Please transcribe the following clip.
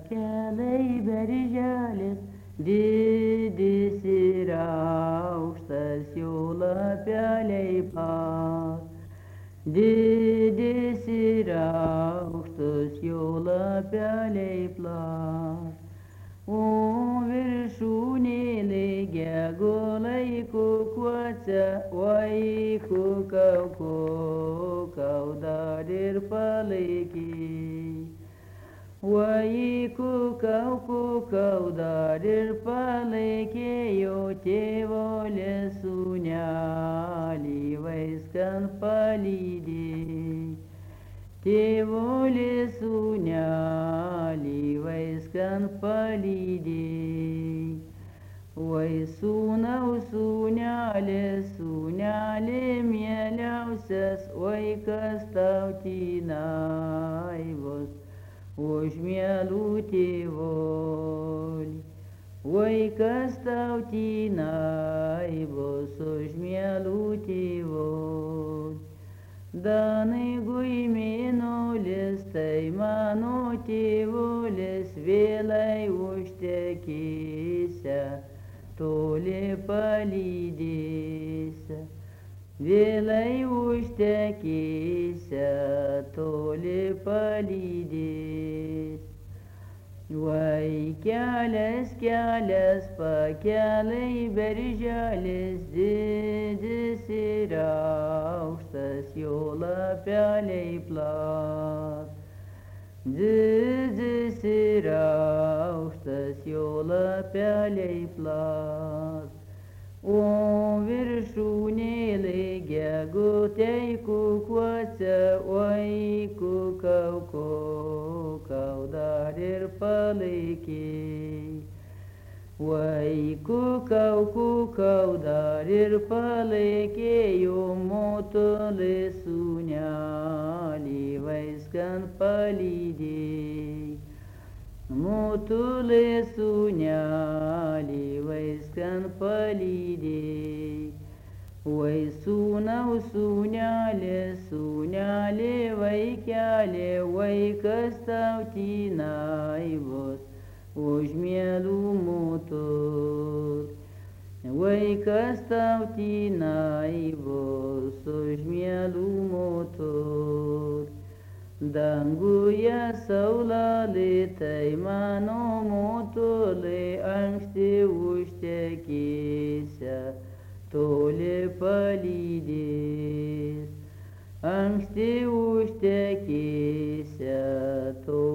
pakelai berželis, didis ir aukštas jo lapeliai pas. Didis ir aukštus jo lapeliai plas. O viršūnėlė gegulai kukuose, oi kukau dar ir palaikė. Oi kukau dar ir palaikė jo tėvolė sūnelį vaiskan palydė. Tėvolė sūnelį vaiskan palydė. Oi sūnau sūnelė mieliausias, oi kas tau tynai bus už mielų tėvolį. Oi kas tau tynai bus už mielų tėvolį. Danai mėnulis, tai mano tėvulis, vėlai užtekėse, toli palydėse. Vėlai užtekėse, toli palydės. Vai kelias pakelai berželis, didis ir aukštas jo lapeliai plas. Didis ir aukštas jo lapeliai plas. O viršūnėlė gegutei kukuose, oi kukau dar ir palaikė. Oi kukau dar ir palaikė jo motulė sūnelį vaiskan palydė. Motulė sūnelį vaiskan palydė. Oi sūnau sūnelė vaikelė, vaikas tau tynai bus už mielų motul. Vaikas tau tynai bus už mielų motul. Danguje saulelė, tai mano motulė, anksti užtekėse, toli palydės. Anksti užtekėse, toli